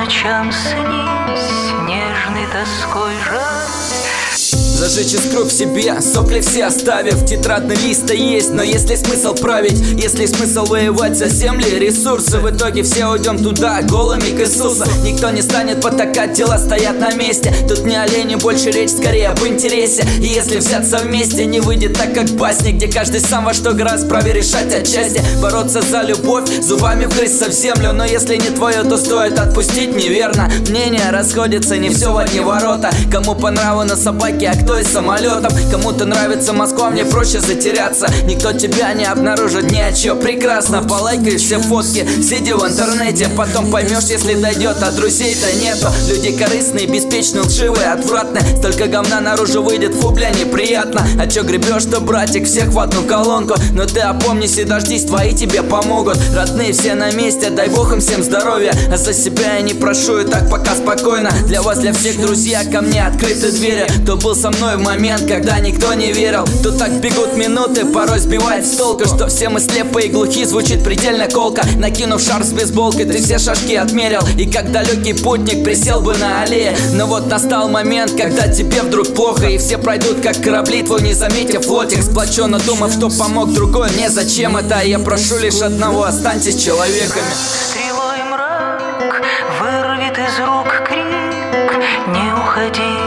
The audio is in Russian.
ночам снись нежной тоской жаль. Зажечь искру в себе, сопли все оставив. Тетрадный лист есть, но есть ли смысл править? Есть ли смысл воевать за земли, ресурсы? В итоге все уйдем туда, голыми к Иисусу. Никто не станет потакать, дела стоят на месте. Тут не о лени, больше речь скорее об интересе. И если взяться вместе, не выйдет так, как в басне, где каждый сам во что гораздо, вправе решать отчасти. Бороться за любовь, зубами вгрызться в землю. Но если не твое, то стоит отпустить, неверно. Мнения расходятся, не все в одни ворота. Кому по нраву на собаке, а кто из самолетов. Кому-то нравится Москва, мне проще затеряться. Никто тебя не обнаружит ни о чем. Прекрасно, полайкаешь все фотки, сидя в интернете. Потом поймешь, если дойдет, а друзей-то нету. Люди корыстные, беспечные, лживые, отвратные. Столько говна наружу выйдет, фу, бля, неприятно. А чё гребешь-то, братик, всех в одну колонку? Но ты опомнись и дождись, твои тебе помогут. Родные все на месте, дай бог им всем здоровья. А за себя я не прошу, и так пока спокойно. Для вас, для всех, друзья, ко мне открыты двери. Кто был со мной в момент, когда никто не верил. Тут так бегут минуты, порой сбивает с толку, что все мы слепые и глухи, звучит предельно колко. Накинув шар с бейсболкой, ты все шажки отмерил. И как далекий путник присел бы на аллее. Но вот настал момент, когда тебе вдруг плохо, и все пройдут как корабли, твой не заметив флотик. Сплоченно думав, что помог другой, мне зачем это? Я прошу лишь одного, останьтесь человеками. Стрелой мрак вырвет из рук крик, не уходи.